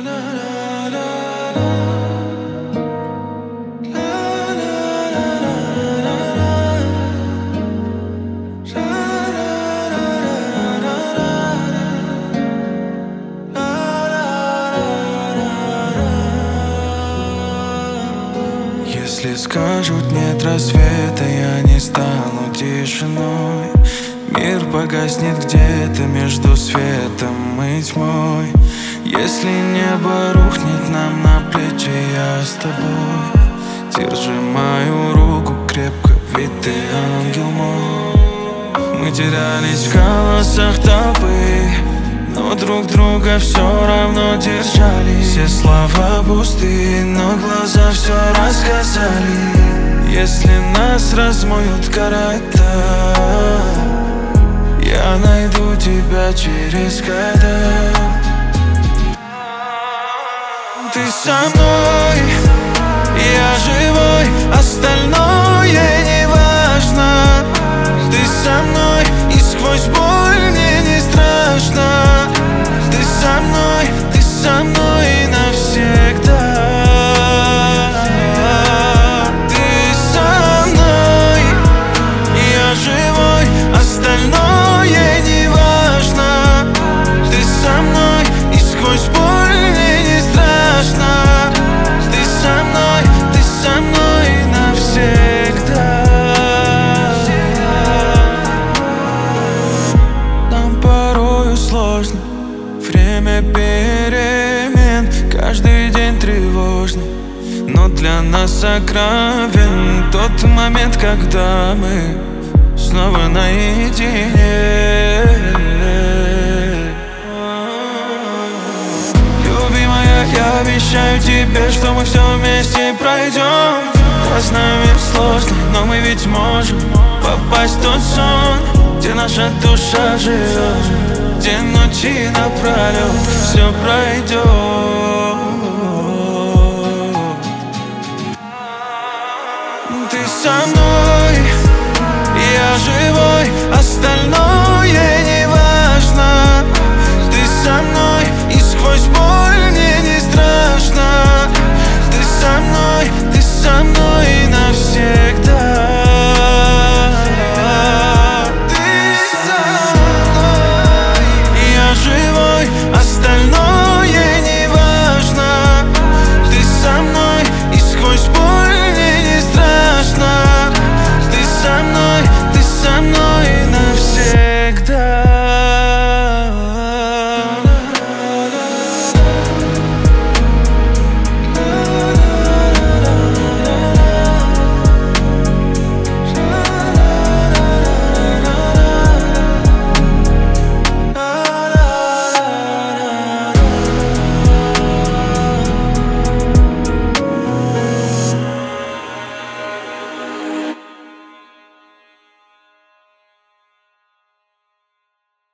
Если скажут нет рассвета, я не стану тишиной. Мир погаснет где-то между светом и тьмой. Если небо рухнет нам на плечи, я с тобой. Держи мою руку крепко, ведь ты ангел мой. Мы терялись в колоссах толпы, но друг друга все равно держали. Все слова пустые, но глаза все рассказали. Если нас размоют корыта, я найду тебя через года. Ты со мной, я живой, остальное не важно. Ты со мной, и сквозь боль мне не страшно. Ты со мной навсегда. Ты со мной, я живой, остальное не важно. Ты со мной, и сквозь боль мне не страшно. Ты со мной навсегда. Нам порою сложно, время перемен, каждый день тревожный, но для нас сокровен тот момент, когда мы снова наедине. Любимая, я обещаю тебе, что мы все вместе пройдем. Разная мир сложный, но мы ведь можем попасть в тот сон, где наша душа живет, где ночи напролет все пройдет.